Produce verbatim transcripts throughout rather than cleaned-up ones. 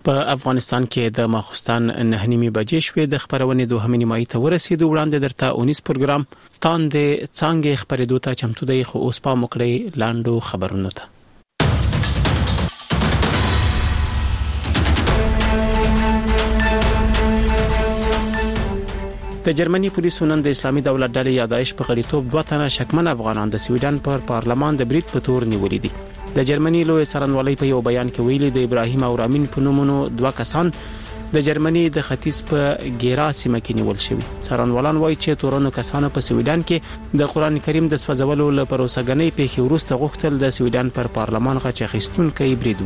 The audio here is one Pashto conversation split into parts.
په افغانستان کې د ماخستان نه نیمه بجې شوې د خبرونې دوهمې نیمایي ته ورسېدو وړاندې درته اونیس پروګرام تان د څنګه خبرېدو ته چمتو دی خو اوس په مکړې لاندو خبرونه ته د جرمني پولیسو نن د اسلامي دولت ډلې یادایش په غړیتوب دوه تنه شکمن افغانان د سویډن پر پارلمان د بریټ په تور نیولې دي. د جرمني لوی څارنوالۍ په یو بیان کې ویلي د ابراهیم او رامین په نومونو دوه کسان د جرمني د ختیځ په ګیرا سیمه کې نیول شوي. څارنوالان وایي چې تورنو کسانو په سویډن کې د قران کریم د سوځولو لپاره پروسګنۍ په وروسته غوښتل د سویډن پر پارلمان غچ اخیستونکو برید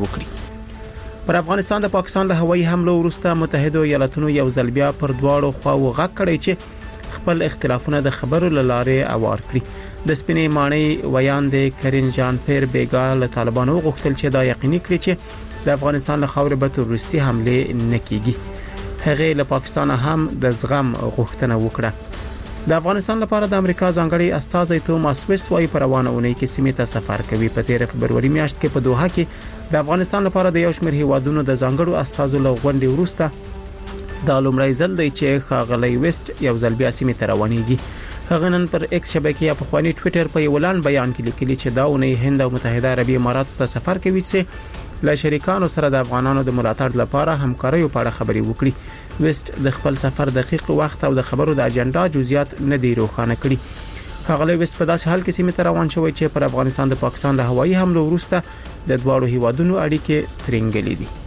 وکړي. پر افغانستان د پاکستان له هوایي حمله وروسته متحده ایالاتونو یو ځل بیا پر دواړو خواو غږ کړی چې خپل اختلافونه د خبرو لاره اوار کړي. د سپینې ماڼۍ ویاند کرین جان پیر بیگا له طالبانو غوښتل چې دا یقیني کړي چې د افغانستان له خاورې به تروریستي حمله نه کیږي. هغه له پاکستان هم د زغم غوښتنه وکړه. د افغانستان لپاره د امریکا ځانګړي استازی توماس ویست وايي پر روانونه کې سیمه ته سفر کوي. په تیر فبرवरी میاشت کې په دوحه کې د افغانستان لپاره د یو شمېر هیوادونو د ځانګړو استازو له غونډې وروسته د لومړی ځل دی چې ښاغلی ویست یو ځل بیا سیمه ته روانېږي. هغه نن پر ایکس شبکې یا په خواني ټوئیټر په یو لاند بیان کې لیکلي چې دا اونۍ هند او متحده عربی امارات ته سفر کوي چې له شریکانو سره د افغانانو د ملاتړ لپاره همکاري په اړه خبري وکړي. ویست د خپل سفر دقیق وخت او د خبرو د اجنډا جزئیات نه دی روښانه کړي. هغه ویست په داسې حال کې سیمه ته روان شوی چې پر افغانستان د پاکستان له هوایي حمله وروسته د دوه هیوادونو اړیکې ترنګلې دي.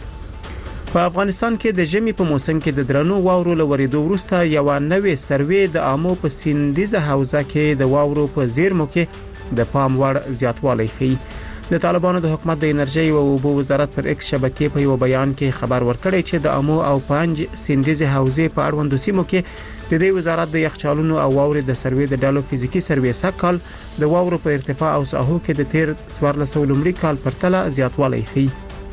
په افغانستان کې د ژمي په موسم کې د درنو واورو لوریدو وروسته یو نوې سروې د آمو په سیندیزه حوزه کې د واورو په زیرمو کې د پام وړ زیاتوالی ښیي. د طالبانو د حکومت د انرژي او اوبو وزارت پر ایکس شبکې په یو بیان کې خبر ورکړی چې د آمو او پنج سیندیزه حوزې په اړوندو سیمو کې د دې وزارت د یخچالونو او واورې د سروې د ډلو فزیکی سروې سکهال د واورو په ارتفاع او ساحو کې د تیر څوارلس لومړي کال پرتله زیاتوالی ښیي.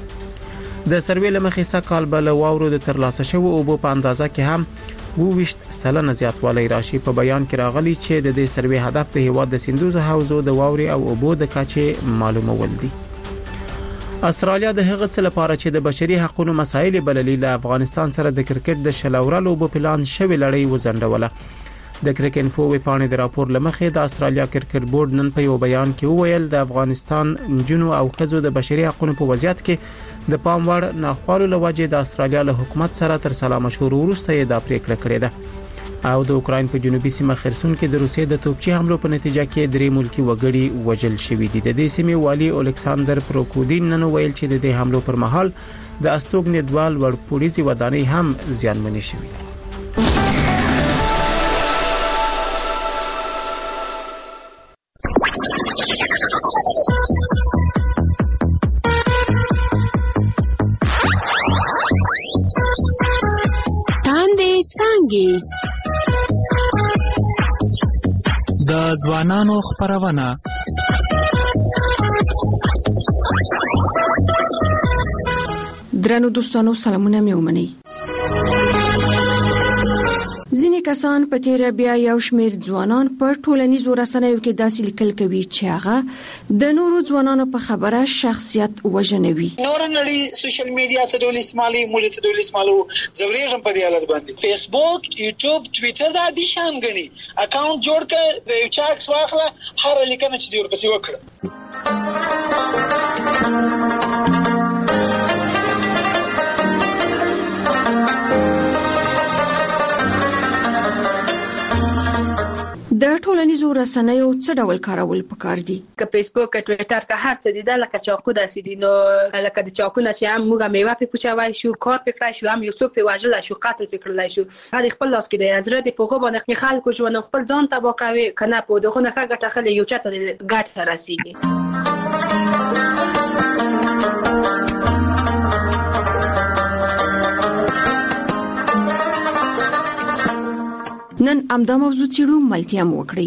د سروې لمخې سکهال بل واورو د ترلاسه شوو اوبو په اندازه کې هم وویشت سلنه زیاتوالی راشي. په بیان کې راغلي چې د دې سروې هدف د هیواد د سیندوزه حوزو د واورې او اوبو د کچې معلومول دي. استرالیا د هغه څه لپاره چې د بشري حقوقو مسایل بللي له افغانستان سره د کرکټ د شلورلو لوبو پلان شوی لړۍ وزندوله. د کرکټ انفو وی پاڼې د راپور لمخې د استرالیا کرکټ بورډ نن په یو بیان کې وویل د افغانستان جنو او خزو د بشري حقوقو په وضعیت کې د پام وړ ناخوالو لوجه د استرالیا له حکومت سره تر سلا مشهور وروسته یې دا پریکړه کړې ده. او د اوکراین په جنوبي سیمه خرسون کې د روسیې د توپچي حملو په نتیجه کې درې ملکی وګړي وژل شوي دي. د دې سیمې والي الکساندر پروکودین نن ویل چې د دې حملو پر مهال د استوګنې دوال ور پولیسي ودانۍ هم زیانمنې شوې دي. د ځوانانو خبرونه درنو دوستانو سلامونه مې ومنئ. ځینې کسان په تیر بیا یو شمېر ځوانان په ټولنیزو رسنیو کې داسې لیکل کوي چې هغه د نورو ځوانانو په خبره شخصیت وژنوي. نور نړۍ سوشل میډیا څه ډول استعمالي موږ څه ډول استعمالو زوريږم په دې حالت باندې فیسبوک یوټیوب ټوئیټر دا دي شان غني اکاونټ جوړ کړه د یو چا عکس واخله هر لیکنه چې دی ورپسې وکړه. د ټولنیزو رسنیو څه ډول کارول پکار دي؟ که فیسبوک که ټوئیټر که هر څه دي دا لکه چاقو داسې دي. نو لکه د چاقونه چې هم موږ میوه په پوچوای شو کار پکړای شو هم یو څوک په واجل شو قتل پکړلای شو هغه خپل لاس کې د حضرت په غو باندې خلکو ژوند خپل ځان تبا کوي کنه په دغه نه ښه ټخل یو چاته ګټه رسیږي. نن امدا موضوع چیرو ملتیام وکړي.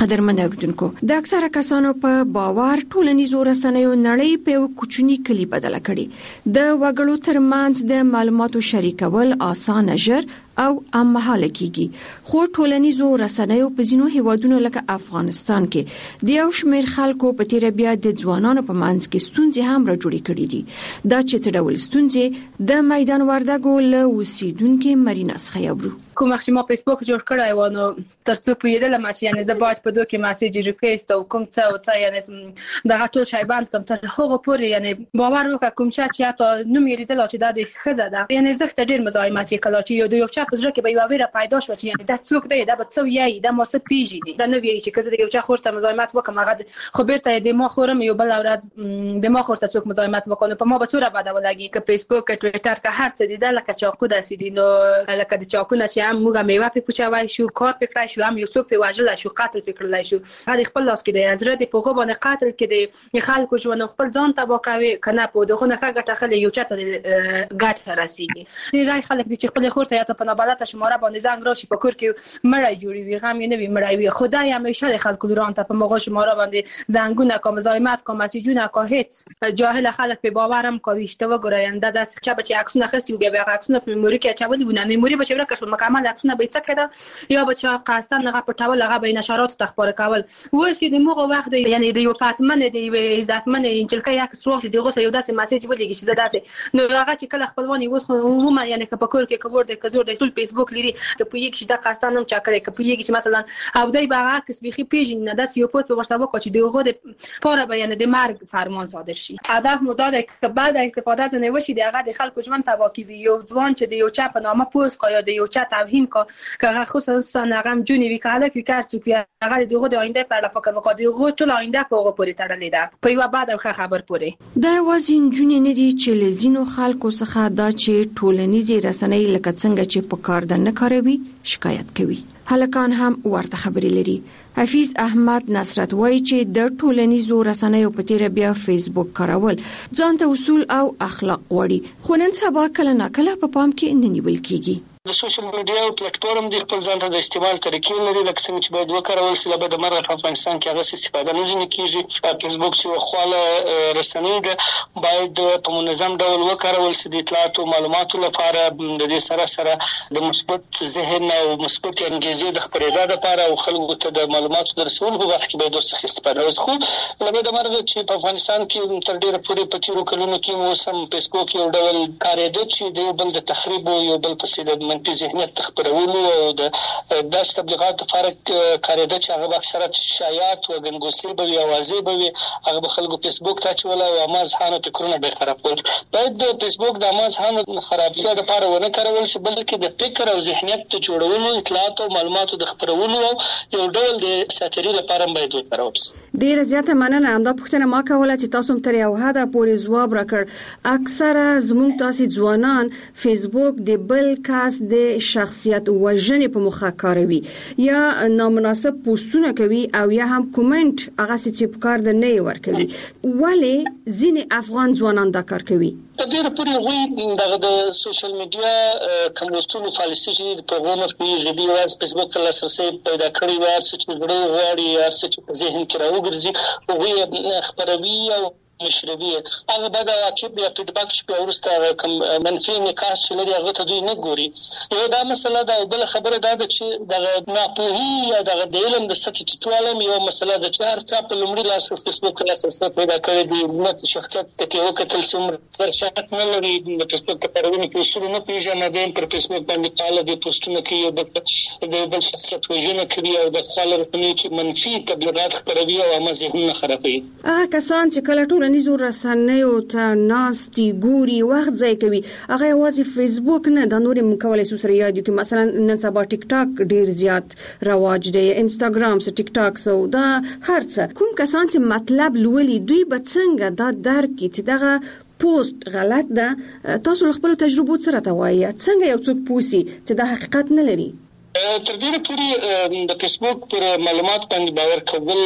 قدرمن اوریدونکو د اکثره کسانو په باور ټولنیزو رسنیو نړۍ په یو کوچني کلی بدل کړي د وګړو ترمنځ د معلوماتو شریکول اسانه ژر او امهاله کیږي خو ټولنیزو رسنیو په ځینو هیوادونو لکه افغانستان کې د یو شمېر خلکو په تیر بیا د ځوانانو په منځ کې ستونزې هم راجوړې کړې دي دا چې څه ډول ستونزې د میدان وردګو له اوسیدونکو مرینا څخه یورو کوم وخت ما فیسبوک جوړ کړای و نو ترڅو پوهیدل ما چې یعنی زه باید په دوه کې میسج ریکوست او کوم څه او څه یعنی دا ټول شی باندې کوم تر هغه پورې یعنی باور وکړه کوم چې تا نو مې لیدل چې دا د خزه ده یعنی زه ته ډیر مزاحمت کړل چې یو د یو چا په ځړ کې به یو ویره پیدا شو چې یعنی دا څوک دی دا به څو یی دا مو څه پیژني دا نو وی چې کزه د یو چا خورته مزاحمت وکم هغه خو بیرته د ما خورم یو بل اوراد د ما خورته څوک مزاحمت وکړي په ما به څوره بده ولګي ک فیسبوک ک ټوئیټر ک هر څه دی دا لکه چاقو داسې دي نو لکه د چاقو نه چې هم موږ میوه په پوچوي شو کار پکړای شو هم یو څوک په واجل شو قتل پکړلای شو هغه خپل لاس کې د حضرت په غو باندې قتل کې د خلکو ژوند خپل ځان تبا کوي کنه په دغه نه ګټه خلې یو چاته ګټه رسیږي د رای خلک د خپل خورته یا ته په نابلته شماره باندې زنګ راشي په کور کې مړای جوړي وي غم نه وي مړای وي خدای همیشه د خلکو لوران ته په مغه شماره باندې زنګونه کوم مزاحمت کوم مسیجونه کو هیڅ جاهل خلک په باورم کوي چې وګورئ دا د څه چې عکسونه خستي بیا بیا عکسونه په موري کې چاول ونه موري به چې ورکه مکمل عکسونه به څه کړه یا بچا قاستان هغه پټول هغه به نشرات تخبار کول وسی د موغه وخت یعنی د یو پاتمن د عزتمن انجلکه یک سروخ دی غوسه یو داسې میسج ولګي چې داسې نو هغه چې کله خپلوان یو خو عموما یعنی که په کور کې کور د کزور د ټول فیسبوک لري ته په یک چې د قاستان هم چا کړی که په یک چې مثلا او دای به عکس بيخي پیژن نه داسې یو پوسټ ورسره وکړي چې دغه د پاره بیان د مرګ فرمان صادر شي هدف مو دا ده چې بعد استفاده از نه وشي دغه د خلکو ژوند تبا کوي یو ځوان چې د یو چا په نامه پوسټ کوي یا د یو چا توهین کوي که خصوصا نغم جونی وی کاله کی کار چې هغه دغه د آینده په اړه فکر وکړي دغه ټول آینده په هغه پورې تړلې ده په یو بعد او خبر پورې دا وازین جونی نه دي چې لزینو خلکو څخه دا چې ټولنیزي رسنۍ لکه څنګه چې په کار د نه کاروي شکایت کوي هلکان هم ورته خبرې لري حفیظ احمد نصرت وایي چې د ټولنیزو رسنیو په تیر بیا فیسبوک کارول ځان ته اصول او اخلاق وړي خو نن سبا کله ناکله په پام کې نه نیول کیږي د سوشل میډیا او پلیټفارم د خپل ځان ته د استعمال طریقې لري لکه څنګه چې باید وکارول شي لکه د مرغ په افغانستان کې هغه استفاده نه ځنې کیږي فیسبوک چې خواله رسنۍ ده باید په منظم ډول وکارول شي د اطلاعات او معلوماتو لپاره د دې سره سره د مثبت ذهن او مثبت انګیزې د خپرېدا لپاره او خلکو ته د معلوماتو د رسولو په وخت کې باید ورڅخه استفاده وشي خو لکه د مرغ چې په افغانستان کې تر ډیره پورې په تیرو کلونو کې موسم فیسبوک یو ډول کارېده چې د بل د تخریب او یو بل په منفي ذهنیت تخبرولو او د داس تبلیغات لپاره کارېده چې هغه اکثرا شایعات او ګنګوسې به وي اوازې به وي هغه به خلکو فیسبوک ته چول او مازحانو فکرونه به خرابول باید د فیسبوک د مازحانو خرابتیا لپاره ونه کارول شي بلکې د فکر او ذهنیت ته جوړولو اطلاعات او معلوماتو د خبرولو یو ډول د ساتري لپاره باید وکارول شي ډیره زیاته مننه همدا پوښتنه ما کوله چې تاسو تر یو حد پورې ځواب راکړ اکثره زموږ تاسو ځوانان فیسبوک د بل کاس د شخصیت وژنې په مخه کاروي یا نامناسب پوسټونه کوي او یا هم کومنټ هغه چې په کار د نه ور کوي ولی ځینې افغان ځوانان دا کار کوي د ډېر پورې غوي د سوشل میډیا کوم اصول فالسي چې په غوونه پیږي دی واس فیسبوک ته لاسرسي پیدا کړی و چې جوړو غواړي یا چې ذهن کې راوګرځي او خبروي او مشربي هغه بعد عقب یا فیډباک چې په ورسته کوم منفي نکاس چې لري هغه ته دوی نه ګوري یو دا مسله ده بل خبره ده چې د ناپوهي یا د علم د سطح ټولم یو مسله ده چې هر څه په لومړي لاس فیسبوک لاس پیدا کړی دی نو شخصیت ته یو کتل سم سر شات نه لري د فیسبوک ته پرونه کې شروع نه پیژنه د پر فیسبوک باندې قاله د پوسټونه کې د بل شخصیت وژنه کوي او د خلک رسنۍ چې منفي تبلیغات خپروي او هم ذهنونه خرابوي هغه کسان چې کله ټول ټولنیزو رسنیو ته ناستي ګوري وخت ځای کوي هغه یوازې فیسبوک نه د نورې مکولای سو سره یاد کې مثلا نن سبا ټیک ټاک ډیر زیات رواج دی انستګرام سره ټیک ټاک سو دا هرڅه کوم کسان چې مطلب لولي دوی به څنګه دا درک کی چې دغه پوسټ غلط ده تاسو خپل تجربه سره توایي څنګه یو څوک پوسی چې د حقیقت نه لري تر دې پورې د فیسبوک پر معلومات باندې باور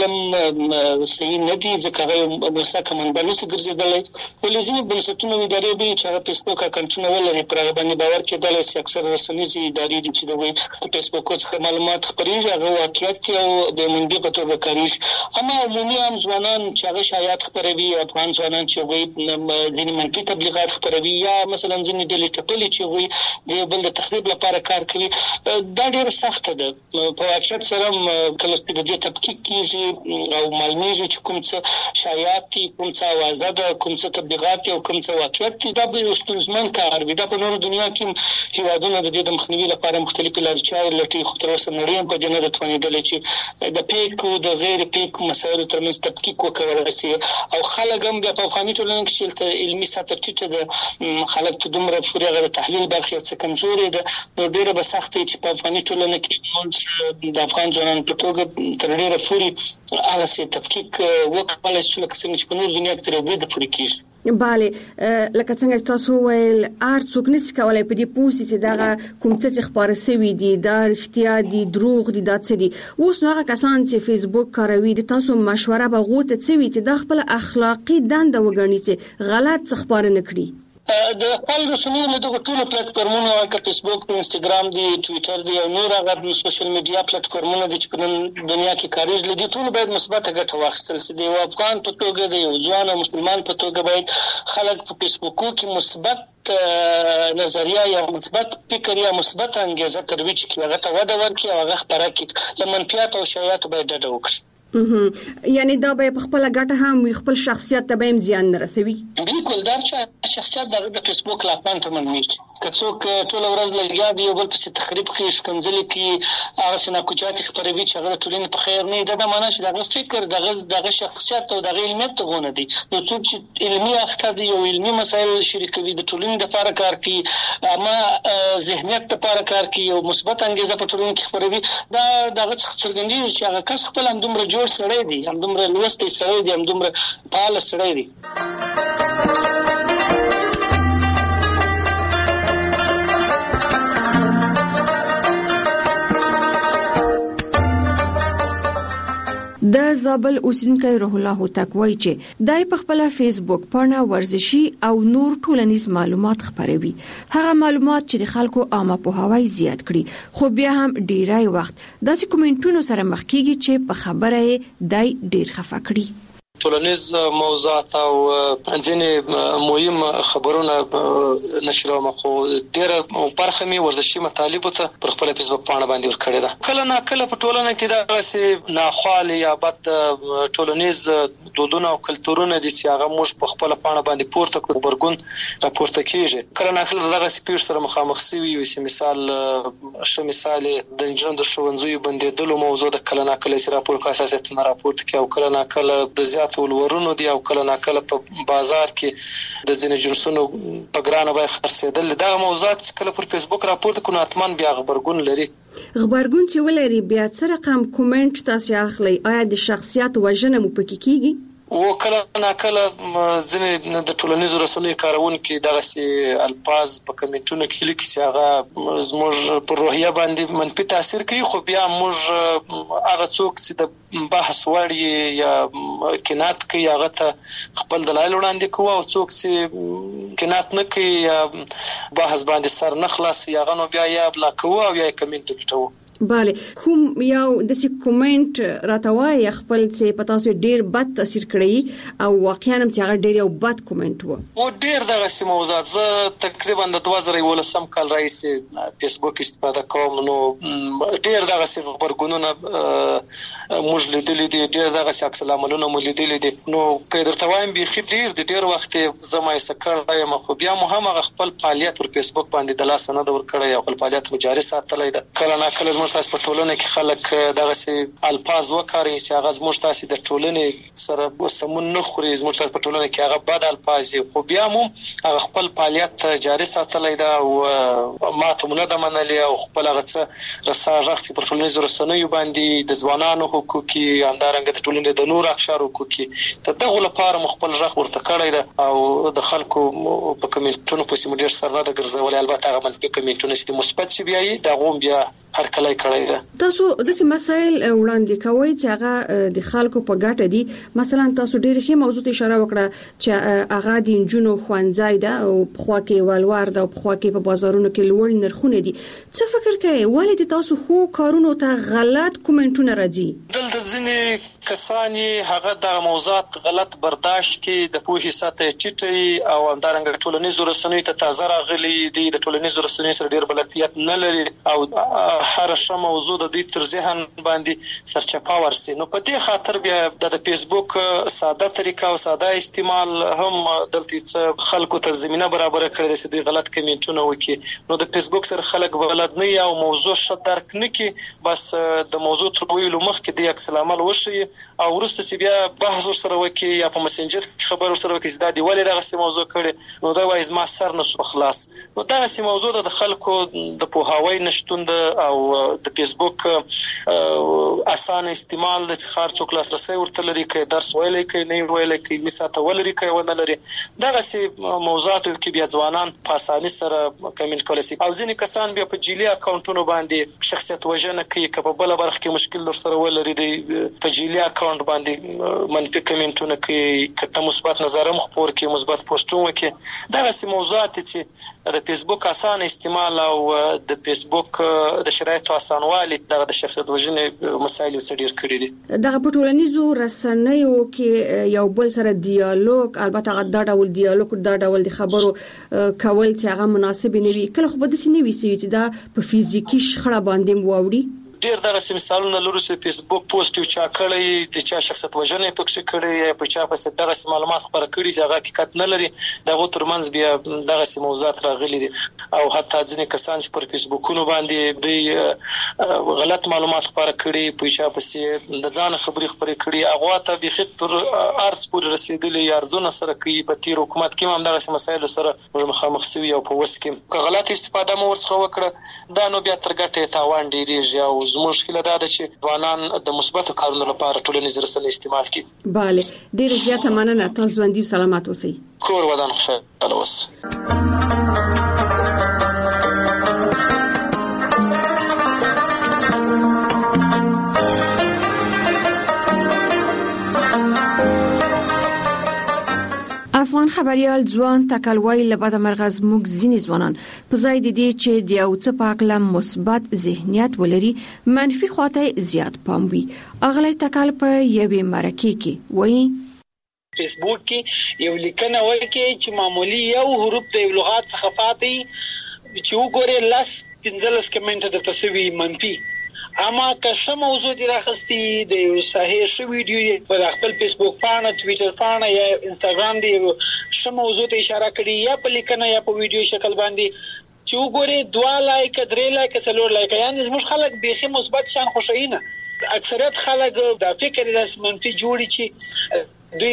کول صحیح نه دي ځکه هغه مسکه منبع نشي ګرځېدلی ولې ځینې بنسټونه او ادارې دي چې هغه فیسبوک اکاونټونه ولري پر هغه باندې باور کېدلی شي اکثر رسنیزې ادارې دي چې د فیسبوک څخه معلومات خپرېږي هغه واقعیت او د منبع په توګه کاریږي اما عمومي عام ځوانان چې هغه شایعات خپروي افغان ځوانان چې هغوی ځینې منفي تبلیغات خپروي یا مثلا ځینې ډلې ټپلې چې هغوی د یو بل د تخریب لپاره کار کوي دا ډېره سخته ده په واقعیت سره کله چې د دې تحقیق کېږي او معلومیږي چې کوم څه شایعات دي کوم څه اوازه ده کوم څه تبلیغات دي او کوم څه واقعیت دي دا به یو ستونزمن کار وي دا په نورو دنیا کې هیوادونه د دې د مخنیوي لپاره مختلفې لارې چارې لټوي خو تر اوسه نړۍ هم په دې نه ده توانېدلې چې د پیک او د غیر پیک مسایلو ترمنځ تحقیق وکړل شي او خلک هم د افغاني ټولنې کې چې علمي سطح ټیټه ده خلک ته دومره فوري غیر تحلیل برخه څه کمزوري ده نو ډېره به سخت چې په افغاني ټولنه کې موږ د افغان ځوانانو په توګه تر ډېره فوري هغه څه تحقیق وکړل شي لکه څنګه چې په نور دنیا کې تر یو د فوري کېږي bale لکه څنګه تاسو ویل ارڅوک نشي کولای په دې پوسټ چې دا کوم څه خبره سوي دي دا اړتیا دي دروغ دي دا څه دي اوس نو هغه کسان چې فیسبوک کاروي د تاسو مشوره به غوته څوي چې د خپل اخلاقی دنده وګڼي چې غلط څه خبره نکړي د خپل رسنیو له دغه ټولو پلیټفارمونو لکه فیسبوک انستګرام دی ټوئیټر دی او نور هغه سوشل میډیا پلیټفارمونه دي چې په دنیا کې کاریږي لدی ټول باید مثبت ګټه واخیستل شي د افغان په توګه د یو ځوان او مسلمان په توګه باید خلک په فیسبوک کې مثبت نظریه یا مثبت فکر یا مثبت انګیزه ترویج کړي هغه ته وده ورکړي او هغه خبره کړي له منفیات او شایعات باید ډډه وکړي یعنی دا به خپل ګټه هم خپل شخصیت ته به زیان نه رسوي بالکل دا چې شخصیت د فیسبوک لا پانته منوي که څوک ټول ورځ لګیا دی یو بل په تخریب کې شکنځل کې هغه سنا کوچات خبروي چې هغه ټولنې په خیر نه دا معنی چې دغه فکر دغه دغه شخصیت او دغه علمیت غونه دي نو څوک چې علمي اخته دی او علمي مسایل شریکوي د ټولنې د لپاره کار کوي اما ذهنیت لپاره کار کوي او مثبت انګیزه په ټولنې کې خبروي دا دغه څرګندېږي چې هغه کس خپل هم دومره جوړ سړی دی هم دومره لوستی سړی دی هم دومره فعال سړی دی د زابل اوسیدونکو روح الله هوتک وایي چې دای په خپل فیسبوک پاڼه ورزشي او نور ټولنیز معلومات خپروي هغه معلومات چې د خلکو عامه پوهاوی زیات کړي خو بیا هم ډیرای وخت داسې کومنټونو سره مخ کیږي چې په خبره دای ډیر خفه کړي ټولنیز موضوعات او ځینې مهم خبرونه نشروم خو ډېره برخه مې ورزشي مطالبو ته پر خپل فیسبوک پاڼه باندې ورکړې ده کله نه کله په ټولنه کې دغسې ناخوالې یا بد ټولنیز دودونه او کلتورونه دي چې هغه موږ په خپل پاڼه باندې پورته کړو غبرګون راپورته کیږي کله نه کله دغسې پیښ سره مخامخ شوي وي چې مثال ښه مثال د نجونو د ښوونځیو بندېدلو موضوع د کله نه کله چې راپور په اساسیتونه راپورته کوي او کله نه کله د زیات ولورونو دي او کله نه کله په بازار کې د ځینې جنسونو په ګرانه بیه خرڅېدل دا موضوعات کله پر فیسبوک راپورته کړو اتمن بیا غبرګون لري غبرګون چې ولري بیا څه رقم کومنټ تاسو اخلي آیا د شخصیت وژنه مو پکې کیږي و کله نه کله ځینې د ټولنیزو رسنیو کارونکي دغسې الفاظ په کمنټونو کې لیکي چې هغه زموږ پر روحیه باندې منفي تاثیر کوي خو بیا موږ هغه څوک چې د بحث وړ یا کنات کوي هغه ته خپل دلایل وړاندې کوو او څوک چې کنات نه کوي یا بحث باندې سر نه خلاصوي هغه نو بیا یا بلا کوو او یا کمنټ ټیټوو bale کوم یو د سی کومنټ راتوای خپل چې پتا سو ډیر بد تاثیر کړی او واقعا هم چې هغه ډیر یو بد کومنټ وو او ډیر دغه سي موضوعات زه تقریبا د دوه زره ولسم کال رئیس فیسبوک استفاده کوم نو ډیر دغه سي خبرګونونه موږ لیدلې دي ډیر دغه سي عکس العملونه مو لیدلې دي نو که درته وایم به ډیر د ډیر وخت زما یې سکړای ما خو بیا مو هم خپل فعالیت پر فیسبوک باندې د لاس نه د ور کړی او خپل فعالیت جاري ساتلای ده کله نه کله زموږ تاسو په ټولنه کې خلک دغه سي الفاظ وکړي چې هغه زموږ تاسو د ټولنې سره سمون نه خوري زموږ تاسو په ټولنه کې هغه بد الفاظ خو بیا مو هغه خپل فعالیت جاري ساتلای ده او ماته مونږ د منلي او خپل هغه څه رساژ پر ټولنیزو رسنیو باندې د ځوانانو حقوقي همدارنګه د ټولنې د نور اقشار حقوقي ته دغه لپاره مخبل ژغ ورته کړی ده او د خلکو په کمنټونو په سیمه ډیر سره د ګرځول البته هغه منفي کمنټونه چې مثبت شي بیا دا غوم بیا هرکلی کړی ده. تاسو د څه مسایل وړاندې کوئ چې هغه د خلکو په ګټه دي؟ مثلا تاسو ډېر ښه موضوع ته اشاره وکړه چې هغه د انجونو خوانځای ده او په خوا کې ولور ده او په خوا کې په بازارونو کې لوړ نرخونه دي. څه فکر کوئ ولې تاسو خو کارونو ته غلط کومنټونه راځي؟ دلته ځینې کسان هغه د موضوعات غلط برداشت کې د پوهې سطح ټیټي او همدارنګه ټولنیزو رسنیو ته تازه راغلي دي، د ټولنیزو رسنیو سره ډېر بلدیت نه لري او هر ش موضوع د دې تر ذهن باندې سرچپه ورسي. نو په دې خاطر بیا د فیسبوک ساده طریقه او ساده استعمال هم دلته څه خلکو ته زمينه برابر کړی د دې غلط کمنټونه وکي. نو د فیسبوک سره خلک بلد نه یا موضوع ش درک نه کی، بس د موضوع تر ویلو مخکې د عکس العمل وشي او ورسته چې بیا بحث سره وکي یا په مسنجر خبر سره وکي چې دا دی ولې دغه موضوع کړي، نو دا وایي ما سر نه سو خلاص. نو دا سي موضوع د خلکو د پوهاوی نشټون او د فیسبوک اسانه استعمال د خار څوک لاسرسي ورته لري، کې درس ویلې کې نه ویلې کې مثاته ولري کې ونه لري. دا سي موضوعات کې بیا ځوانان په اساني سره کمنټ کولای شي او ځینې کسان بیا په جیلی اکاونټونو باندې شخصیت وژنه کوي، کې په بل برخه کې مشکل در سره ولري دی په جیلی اکاونټ باندې منفي کمنټونه کوي، کته مثبت نظر هم خپور کوي، مثبت پوسټونه کوي. دا سي موضوعات چې د فیسبوک اسانه استعمال او د فیسبوک د شرایطو اسانوالي دغه د شخصیت وژنې مسایل څه ډیر کړی دي. دغه په ټولنیزو رسنیو کې یو بل سره ډیالوګ، البته دا ډول ډیالوګ دا ډول د خبرو کول چې هغه مناسب نه وي، کله خو به د سینې وي چې دا په فزیکی شخړه باندې ووري. ډیر دغه مثالونه لرو چې فیسبوک پوسټ یو چا کړی د چا شخصیت وژنې پکې کړی یا په چا پسې دغه معلومات خبره کړي چې هغه حقیقت نه لري، دغه ترمنځ بیا دغه موضوعات راغلي دي او حتی ځینې کسان چې پر فیسبوکونو باندې د غلط معلومات خبره کړي، په چا پسې د ځان خبري خبري کړي، هغه ته به خطر ارز پورې رسیدلي ارزونه سره کوي. په تیر حکومت کې هم دغه مسایل سره مخامخ شوی او په وس کې غلط استفاده مو ورڅخه وکړه، دا نو بیا تر ګټه تاوان ډیریږي او مشکله ده چې ځوانان د مثبتو کارونو لپاره ټولنیز رسنۍ استعمال کړي. bale ډیر زیاته مننه، تاسو باندې سلامات اوسئ. کور ودان خوشاله اوسئ. افغان خبريال ځوان تکلوي لبد مرغز موږ ځینې ځوانان په ځای د دې چې د یو څه پاکله مثبت ذهنیت ولري منفي خواته زیات پام وي. اغلی تکل په یوې مرکه کې وایي فیسبوک کې یو لیکنه وایي چې معمولی یو حروف د لغات څخه فاتي چې وګوره لاس پنځلس کمنټ درته سوي منفي، اما که شمه موضوع دی راخستی د یو صحیح شو ویډیو په خپل فیسبوک پاڼه، ټویټر پاڼه یا انستګرام دی شمه موضوع ته اشاره کړي یا په لیکنه یا په ویډیو شکل باندې چې وګوره دوا لایک درې لایک څلور لایک، یعنی زموږ خلک بیخي مثبت شان خوشاینه. اکثریت خلک د فکر د منفي جوړي چې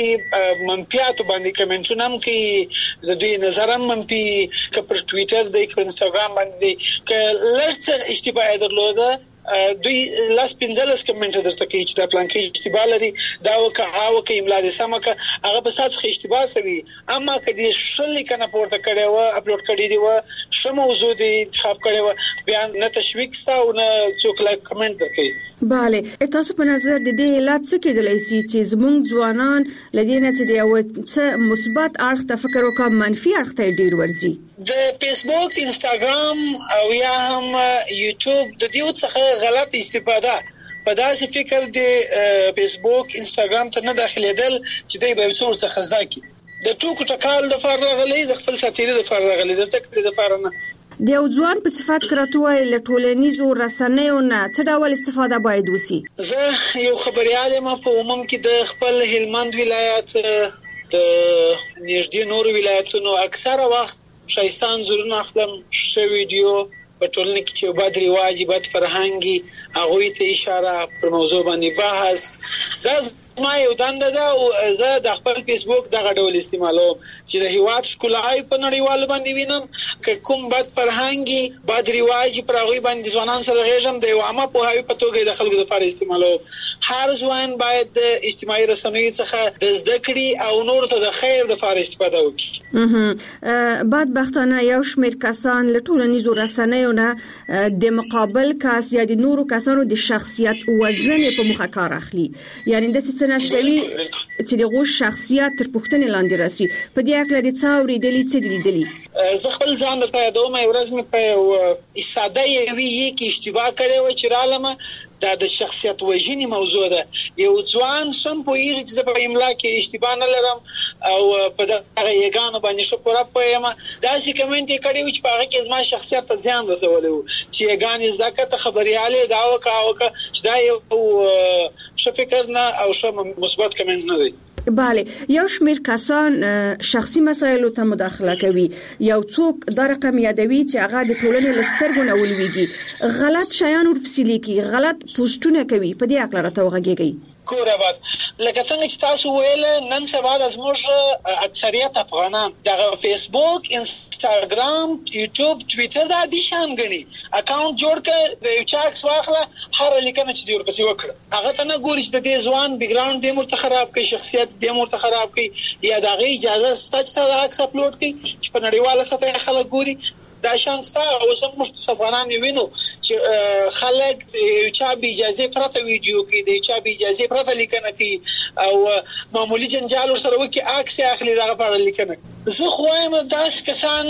دوی منفیات باندې کمنټونه هم کوي، د دوی نظر هم منفي، که پر ټویټر دی که انستګرام باندې که لږ اشتباه درلوده دوی لاس پنځلس کمنټ درته کوي چې دا پلان کې اشتباه لري، دا وکه او که املا دې سمه که هغه په سات څخه اشتباه سوي. اما که دې شل کنه پورته کړي و اپلوډ کړي دی و شمه موضوع دې انتخاب کړي و بیا نه تشویق ستا او نه څوک لایک کمنټ درکوي. bale تاسو په نظر د دې علت څه کېدلای شي چې زموږ ځوانان لدینه چې د یو څه مثبت اړخ ته فکر وکړي منفي اړخ ته ډیر ورځي؟ د فیسبوک، انستګرام او یا هم یوټیوب د دې څخه غلط استفاده په داسې فکر د فیسبوک انستګرام ته نه داخليدل چې دوی به څور څه خزدا کی د ټوکو ټکال د فارغ غلي د خپل ساتيري د فارغ غلي د تکړه د فارنه د یو ځوان په صفات کراتوي له ټولنیزو رسنیو نه څه ډول استفاده باید وسی؟ زه یو خبريال ما په عموم کې د خپل هلمند ولایت د نږدې نور ولایتونو اکثره وخت شایستان زورونه خپل شو ویډیو په ټولنه کې چې بد رواج بد فرهنګي هغه ته اشاره پر موضوع باندې بحث دا ما یو دنده ده او زه د خپل فیسبوک دغه ډول استعمالوم چې د هیواد ښکلای په نړیوالو باندې وینم که کوم بد فرهنګي بد رواج پر هغه باندې ځوانان سره غږم د یو عامه پوهاوي په توګه د خلکو لپاره استعمالوم. هر ځوان باید د اجتماعي رسنیو څخه د زده کړې او نور ته د خیر لپاره استفاده وکړي. بدبختانه یو شمېر کسان له ټولنیزو رسنیو نه د مقابل کس یا د نورو کسانو د شخصیت وزن په مخه کار اخلي، یعنی د څه نشوي چې دغه شخصیت تر پوښتنې لاندې راسي. په دې اړه د څاوري دلی څه لیدلی؟ زه خپل ځان درته یادوم، یو ورځ مې په ساده یوې کې اشتباه کړې و چې رالمه دا د شخصیت وژنې موضوع ده. یو ځوان سم پوهیږي چې په املا کې اشتباه نه لرم او په دغه یګانو باندې شو پوره پوهیم. داسې کمنټ یې کړی و چې په هغه کې زما شخصیت ته زیان رسولی و چې یګانې زده کړه ته خبریالې دا وکړه وکړه چې دا یو ښه فکر نه او ښه مثبت کمنټ نه دی. بله، یو شمېر کسان شخصي مسایلو ته مداخله کوي. یو څوک دا رقم یادوي چې هغه د ټولنې له سترګو نه ولویږي، غلط شیان ورپسې لیکي، غلط پوسټونه کوي. په دې اړه راته وغږیږئ. کورابات لکه څنګه چې تاسو ویل، نن سبا د زموږ اکثریت افغانان دغه فیسبوک، انستاګرام، یوټیوب، ټویټر دا دي شان غني اکاونټ جوړ کړ، د یو چا عکس واخله، هر لیکنه چې دی ورپسې وکړه، هغه ته نه ګوري چې د دې ځوان بیک ګراوند دې مرته خراب کړي، شخصیت دې مرته خراب کړي، یا دغه اجازه ستاسو ته عکس اپلوډ کړي چې په نړیواله سطح خلک ګوري. دا شان ستا او سم مشت افغانان وینو چې خلک چا به اجازه پرته ویډیو کې دی، چا به اجازه پرته لیکنه کوي او معمولی جنجال سره وکي عکس اخلي دغه په لیکنه. زه خو وایم داس کسان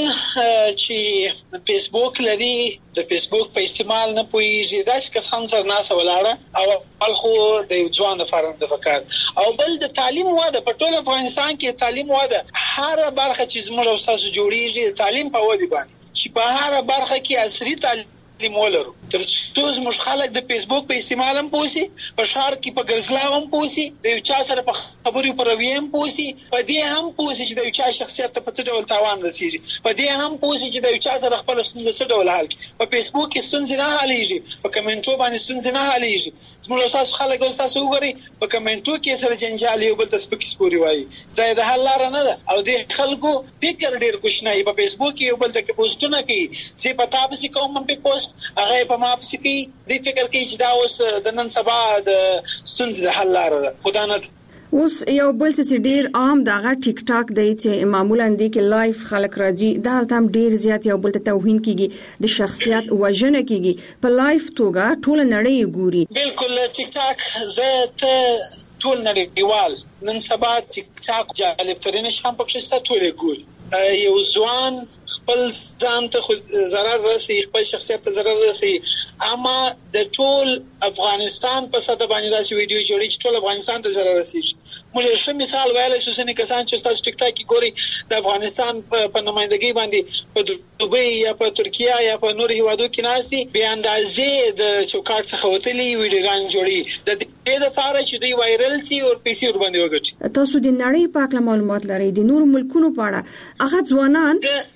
چې فیسبوک لري د فیسبوک په استعمال نه پوهیږي، داس کسان سره ناس ولاړه او بل خو د ځوان لپاره د فکر او بل د تعلیم واده په ټول افغانستان کې تعلیم واده هر برخه چې زموږ او تاسو جوړیږي تعلیم په ودی باندې چې په هر برخه کې عصري تعلیم ولرو. تر څو زموږ خلک د فیسبوک په استعمال هم پوسی، په شهر کې په ګرځلاو هم پوسی، د یو چا سره په خبرو پر ویم پوسی، په دې هم پوسی چې د یو چا شخصیت ته په څه ډول تاوان رسیږي، په دې هم پوسی چې د یو چا سره خپل ستونزې څه ډول حل کړي. په فیسبوک کې ستونزې نه حلېږي، په کمنټو باندې ستونزې نه حلېږي. زموږ تاسو خلک او تاسو وګورئ په کمنټو کې سره جنجال یو بل ته سپکی سپوري وایي، دا د حل لار نه ده. او د خلکو فکر ډیر کوښنه په فیسبوک کې یو بل ته پوسټونه کوي، چې په تاسو کوم په پوسټ هغه په ما پسې کوي، دی فکر کوي چې دا اوس د نن سبا د ستونزې د حل لار ده. خدا نه اوس یو بل څه ډیر عام دغه ټیک ټاک دی چې معمولا دی کې لایف خلک راځي، دا هم ډیر زیات یو بل ته توهین کیږي، د شخصیت وژنه کیږي، په لایف توګه ټول نړۍ ګوري. بالکل ټیک ټاک زه ته ټول نړیوال نن سبا ټیک ټاک جالب ترين شام پکې ستا ټول ګوري. یو ځوان خپل ځان ته ضرر رسي، خپل شخصیت ته ضرر رسي، اما د ټول افغانستان په ساده باندې داسې ویډیو جوړي چې ټول افغانستان ته ضرر رسي. موږ ښه مثال ویل شو چې کسان چې تاسو ټیک ټاک کې ګوري د افغانستان په نمائندګۍ باندې په دوبۍ یا په ترکیه یا په نور هیوادو کې ناسي به اندازې د چوکاټ څخه وتلي ویډیوګان جوړي د دې لپاره چې دوی وایرل شي او پیسې ور باندې وګټي. تاسو د نړۍ په اړه معلومات لرئ، د نور ملکونو په اړه هغه ځوانان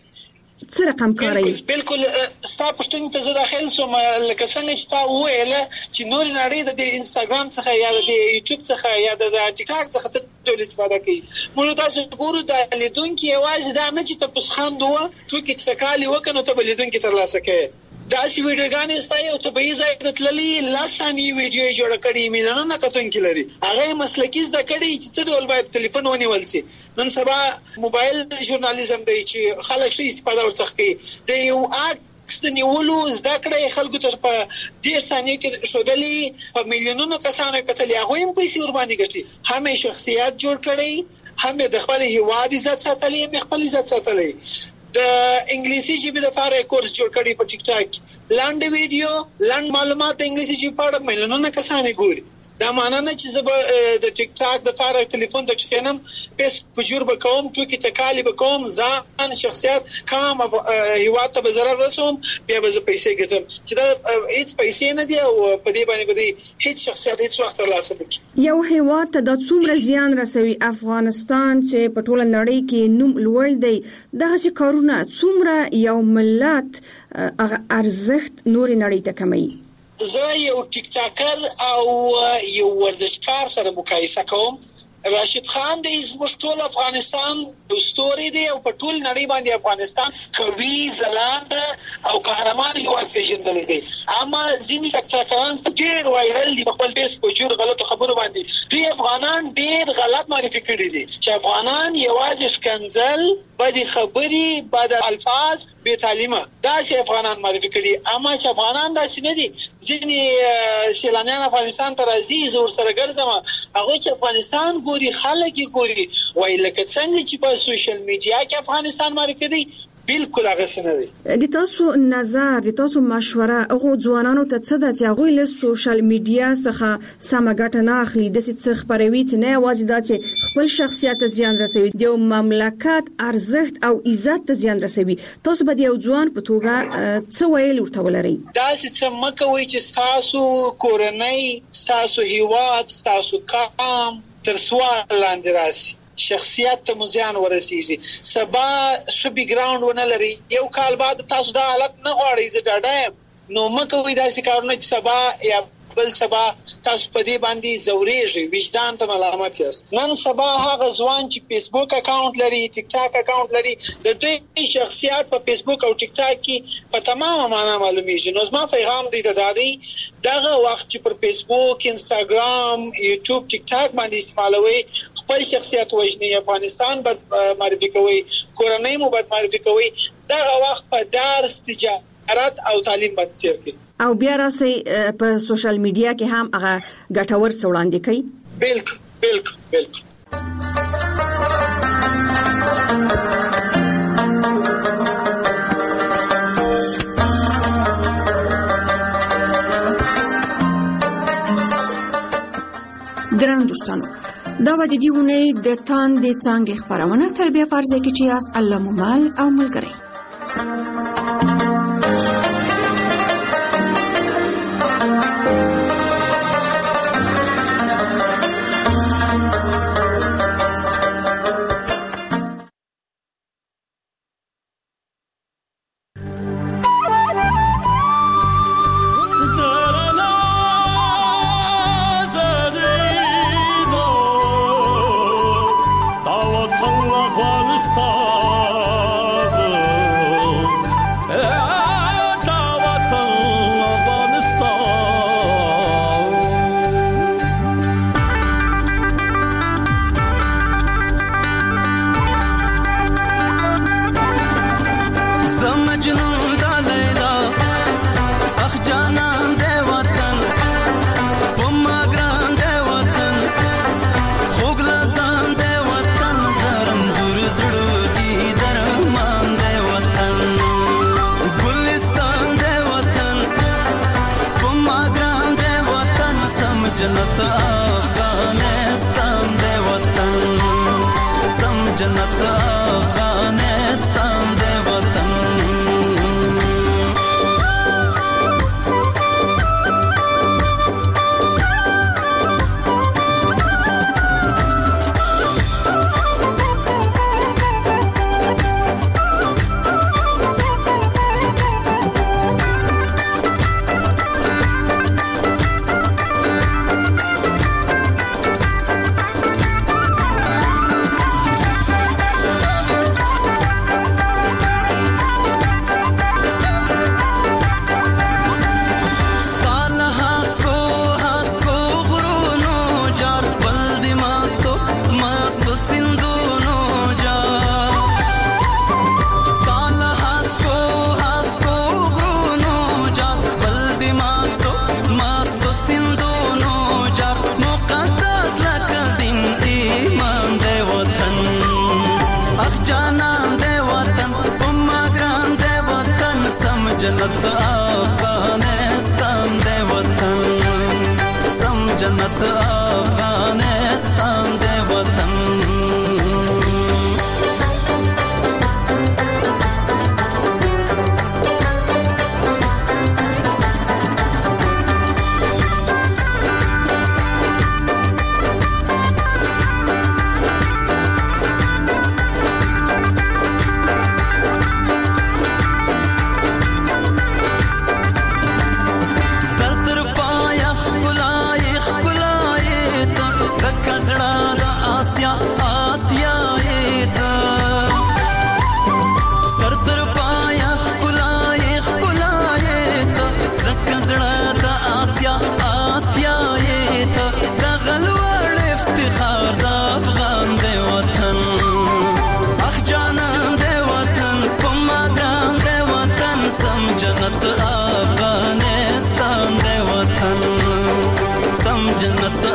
څه رقم کوي؟ بالکل ستا پښتون ته زه داخل سوم، لکه څنګه چې تا وویل چې نور نړۍ د انستاګرام څخه یا د یوټیوب څخه یا د ټیک ټاک څخه ټول استفاده کوي. موږ تاسو ګورو د لیدونکو یوازې دا نه چې تاسو خاندوه ټوکی څکالي وکنه ته لیدونکو تر لاسه کوي. داسې ویډیوګانې ستای او طبيعي ځای ته تللي لاساني ویډیو جوړ کړي میلیونونه کتونکي لري، هغه مسلکي زده کړي چې څه ډول باید ټلیفون ونیول شي. نن سبا موبایل ژورنالیزم دی چې خلک شي استفاده ورڅخه کوي، د یو عکس د نیولو زده کړې خلکو ته په ډېر ثانیو کې شودلې په میلیونونو کسانو کتلې، هغه هم پیسې ور باندې ګټي، هم شخصیت جوړ کړي، هم د خپل هیواد عزت ساتلې، هم خپل عزت ساتلې. د انګلیسي ژبې لپاره کورس جوړ کړی په ټیک ټاک، لاندې ویډیو لاندې معلومات د انګلیسي ژبې په اړه میلیونونه کسان ګوري. دا معنی نه چې زه د ټیک ټاک د لپاره ټلیفون ته کښینم، پیس کجور بکوم، ټوکی ټکالي بکوم، ځان شخصیت کام هیواد ته به ضرر رسوم، بیا به زه پیسې ګټم چې دا هیڅ پیسې نه دي او په دې باندې به هیڅ شخصیت هیڅ وخت ترلاسه نه کړي. یو هیواد ته د څومره زیان رسوي افغانستان چې په ټول نړۍ کې نوم لوړ دی، دغه کارونه څومره یو ملت ارزښت نور نړۍ ته کموي؟ زه یو ټیک ټاکر او یو ورزشکار سره مقایسه کوم. راشد خان د زموږ ټول افغانستان دوستوري دی او په ټول نړۍ باندې افغانستان قوي ځلاند او قهرمان یو پیژندل دي. اما ځینې ټاکران ډېر وایرل دي په خپل فیس په جوړ غلطو خبرو باندې. دوی افغانان ډېر غلط معرفي کړي دي چې افغانان یوازې سکنځل، بدې خبرې، بد الفاظ، بې تعلیمه دا چې افغانان معرفي کړي. اما چې افغانان داسې نه دي. ځینې سیلانیان افغانستان ته راځي، زه ورسره ګرځم، هغوی چې افغانستان ګوري، خلک یې ګوري، وایي لکه څنګه چې په سوشل میډیا کې افغانستان معرفي دی، بالکل هغه څه نه دی. د تاسو نظر، د تاسو مشوره هغه ځوانانو ته څه ده چې هغوی له سوشل میډیا څخه سمه ګټه نه اخلي، داسې څه خپروي چې نه یوازې دا چې خپل شخصیت ته زیان رسوي، د یو مملکت ارزښت او عزت ته زیان رسوي. تاسو به د یو ځوان په توګه څه ویل ورته ولرئ؟ داسې څه مه کوئ چې ستاسو کورنۍ، ستاسو هیواد، ستاسو قام تر سوال لاندې راشي، شخصیت ته مزیان ورسیږي، سبا ښه بیک ګراوند ونه لري، یو کال بعد تاسو دا حالت نه غواړئ، زه ډاډه یم. نو مه کوئ داسې کارونه چې سبا یا بل سبا تاسو په دې باندې زورېږئ، وجدان ته ملامت یاست. نن سبا هغه ځوان چې فیسبوک اکاونټ لري، ټیک ټاک اکاونټ لري، د دوی شخصیت په فیسبوک او ټیک ټاک کې په تمامه معنا معلومیږي. نو زما پیغام دی د دادی دغه وخت چې پر فیسبوک، انستاګرام، یوټیوب، ټیک ټاک باندې استعمالوي، خپل شخصیت وژني، افغانستان بد معرفي کوي، کورنۍ مو بد معرفي کوي، دغه وخت په درس، تجارت او تعلیم باندې تیر کړئ. او بیا راسي په سوشل میډیا کې هم هغه ګټور څه وړاندې کوي. بالکل بالکل بالکل. ګران دوستانو، دا و د دې ونې د تان د څنګه خبرونه تربیه پرځه کې چې است الله مومل او ملګری. جنت افغانستان دی وطن، سم جنت افغانستان دی وطن. जन्नत अफगानिस्तान दे वतन सम जन्नत